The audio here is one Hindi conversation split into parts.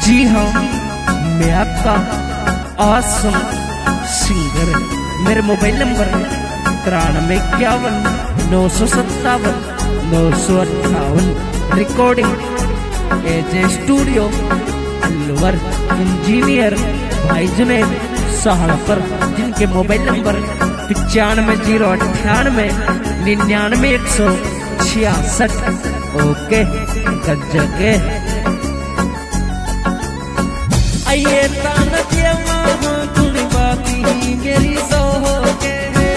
जी हाँ, मैं आपका आसम सिंगर। मेरे mobile number 9351 957 958। Recording AJ studio Alwar. Engineer भाई जुनेद सहाड़कर, जिनके मोबाइल नंबर 9509991166। ओके गज्जके आइए तान दिया वहाँ थोड़ी बाती मेरी सो हो के।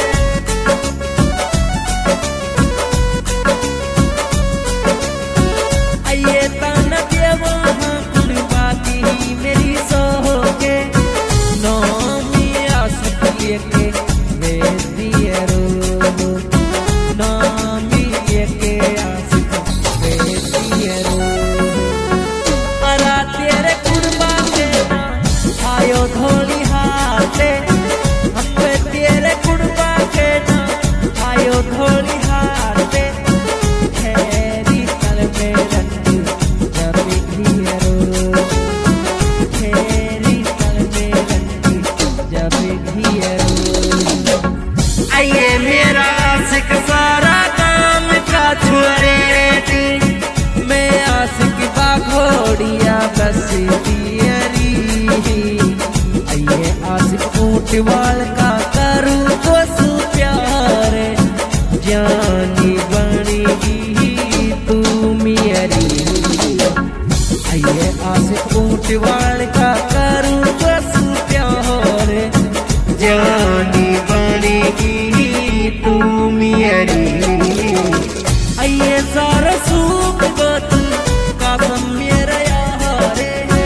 आइए तान दिया वहाँ थोड़ी बाती मेरी सो हो के। नौमी आसत लेके वे दिए रो, नौमी लेके आसत वे दिए रो। अरा तेरे कुर्बा के आयो धोली हाथे, हमें तेरे कुर्बा के ना आयो धोली हाथे। तेरी तल में रंगी जब घियरो, तेरी तल में रंगी जब घियरो। आइए मेरा आशिक सारा काम का छुरे, मैं आशिक बाघोड़िया बस दियरी। आइए आशिक ऊंटवाल का करूँ तो सु प्यारे, जानी बनेगी तू मेरी। आइए आशिक ऊंटवाल का करूँ तो सु प्यारे, जानी बनेगी तू मेरी। आइए सारा सूख गत का गम मेरा यारे।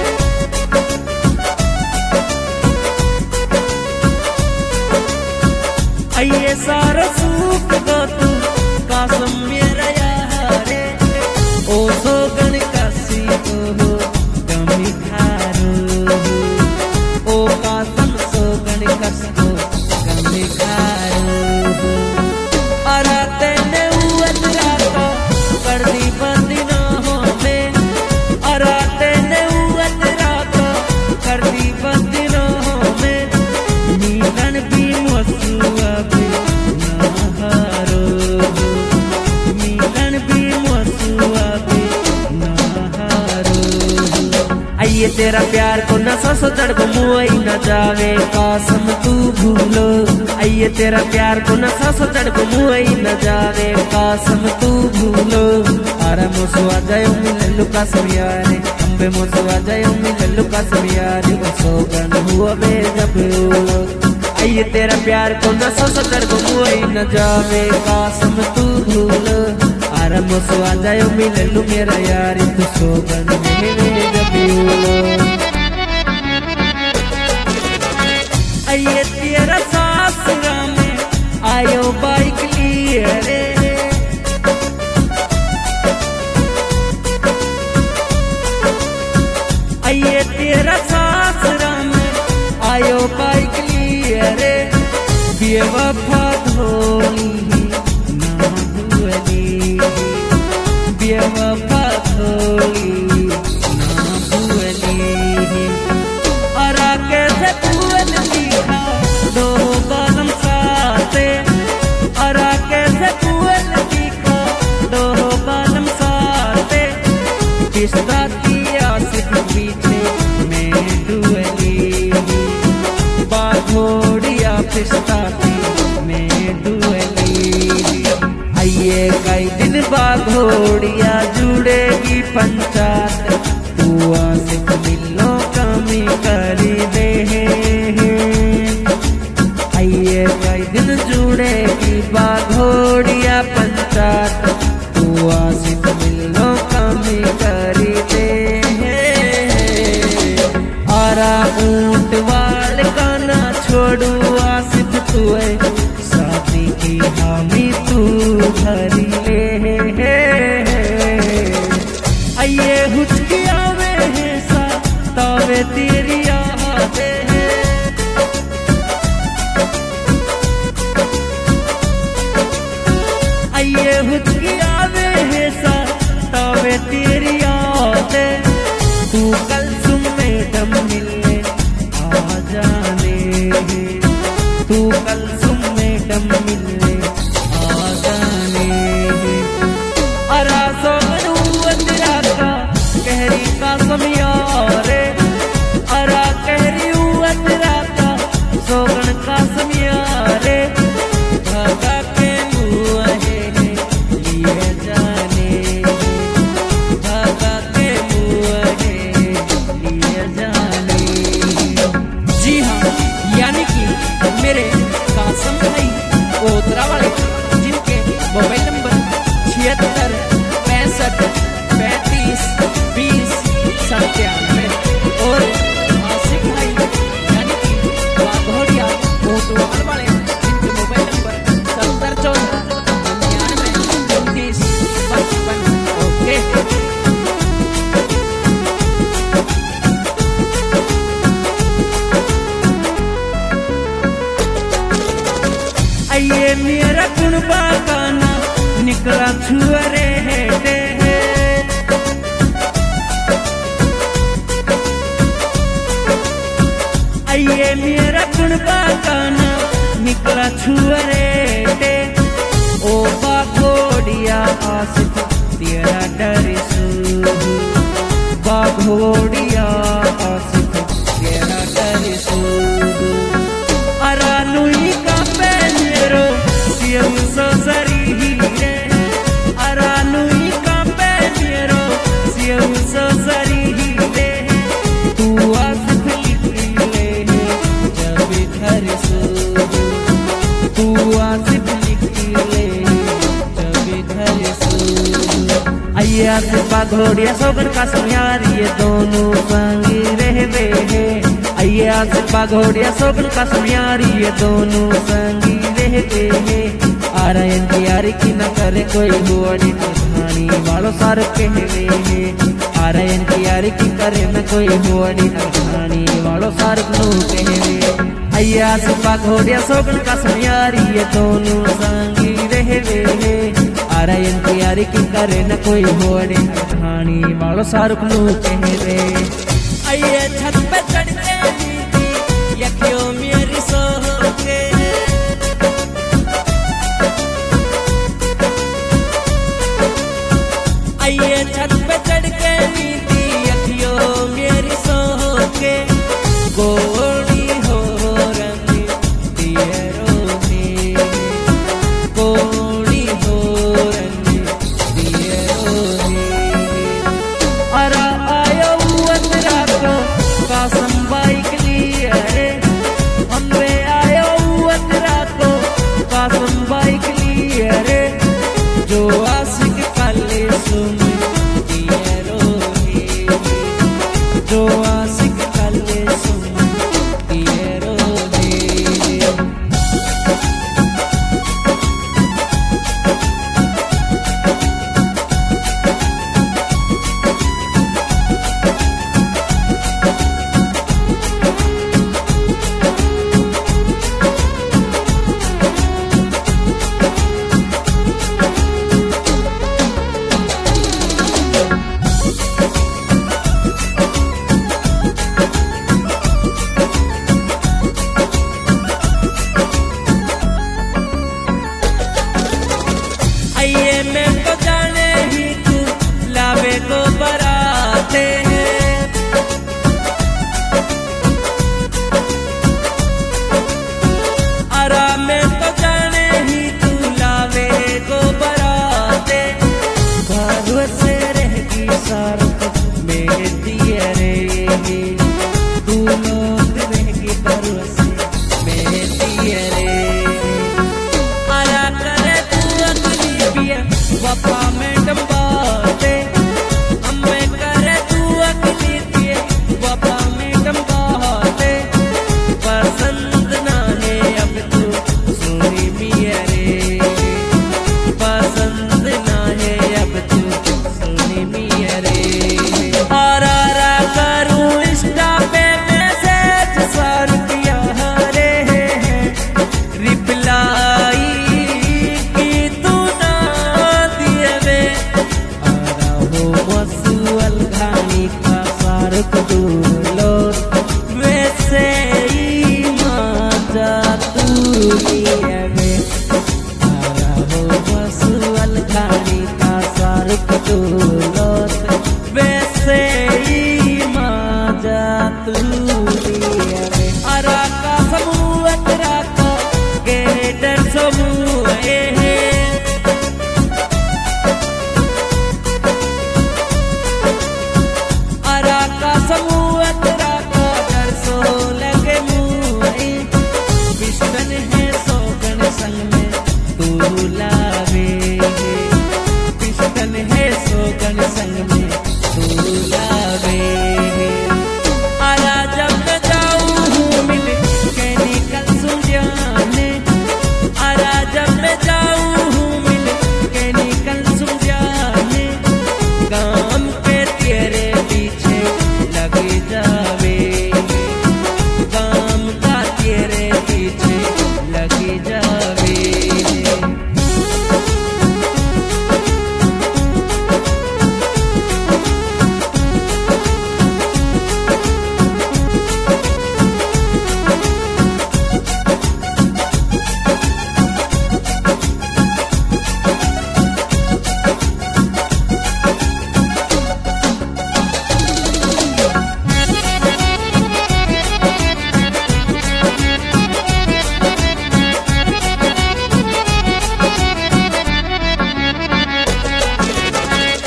आइए सारा सूख गत का गम मेरा यारे। ओ सोगन कासी को गमी खारो, ओ कासम सोगन कस को गमी खारो। अरा तेने उत रातो कर दी बंदी ना हो में, अरा तेने उत रातो कर दी बंदी ना हो में। नीलन भी मसुआ भी ना हारो, नीलन भी मसुआ भी ना हारो। आइए तेरा प्यार को नशा सो दर्द मुआई न जावे कासम तू भूलो। आइए तेरा प्यार को नशा सो दर्द मुआई न जावे कासम तू भूलो। आरा मुसुआ जायो मिलल्लु कासम यारे, अम्बे मुसुआ जायो मिलल्लु कासम यारे। वो सोगन हुआ बे जब उलो। आइए तेरा प्यार को नशा सो दर्द मुआई न जावे कासम तू भूलो। आरा मुसुआ जायो मिलल्लु मेरा यारे, तू सोगन हुए जब उलो। आइए तेरा सासुरा में आयो बाइक लिए रे। आइए तेरा सासुरा में आयो बाइक लिए रे। बेवफा धोली ना भूली, बेवफा धोली ना भूली। अरा कैसे कुएं दिखा दो बालम साथे, अरा कैसे कुएं दिखा दो बालम साथे। किस्ता दिया सिर्फ पीछे में डुअली, बाघोड़िया किस्ता में डुअली। आइए कई दिन बाघोड़िया जुड़ेगी पंचायत, हुआ सिर्फ मिलो कमी करी दे। आइए कई दिन जुड़ेगी बाघोड़िया पंचायत, हुआ सिर्फ मिलो कमी करी दे। आरा ऊंटवाल का ना छोड़ू आसिफ तुए, शादी की हामी तू भरी ले। आइए हुचकी आवे है सा तावे तेरी आते हैं। आइए हुचकी आवे है सा तावे तेरी आते। तू कल सुन बाकाना निकला छुअरे हेटे आइए मेरा कुण बाकाना निकला छुअरे हेटे ओ बाघोड़िया आसिफ तेरा डर सू बाघोड़िया आसिफ तेरा डर सू अरानुई का पेरो सियम सो सरी रे अरानुई का पेरो सियम सो सरी रे तू आसिफ लिख ले जब घर सो तू आसिफ लिख ले जब घर सो आइए आसिफ बाघोड़िया सोगन का सुनियार ये दोनों संगी रहवे हैं आइए आसिफ बाघोड़िया सोगन का सुनियार ये दोनों संगी रहते हैं आरायन की यारी की न करे कोई हुआड़ी कहानी वालों सार कहवे हैं आरायन की यारी की करे न कोई हुआड़ी कहानी वालों सार कहवे आइए आसिफ बाघोड़िया सोगन का सुनियार ये दोनों संगी रहवे हैं आरायन की यारी की करे न कोई हुआड़ी कहानी वालों सार कहवे आइए छत पे चढ़ते यकियो मेरी सोके आइए छत पे चढ़ के नीति यकियो मेरी सोके गोड़ी हो रंग दियरो में गोड़ी हो रंग दियरो में अरा आयो अतरा को कासम बाइक लिए अम्बे आयो अतरा को कासम बाइक लिए रे जो आशिक काले सुन दियरो में जो आशिक काले सुन दियरो में आइए मैं तो जाने ही तू लावे को बराते हैं अरा मैं तो जाने ही तू लावे को बराते घर से रहेगी सारत मेरे दिए रे तू लोग रहेगी भरोसे मेरे दिए रे बापा मैडम बाते हमें करे तू अगली दिए बापा मैडम बाते पसंद ना है अब तू सोनी मिया रे पसंद ना है अब तू सोनी मिया रे आरा करूं इंस्टा पे मैसेज सार दिया रे रिप्लाई वैसे ही माता तू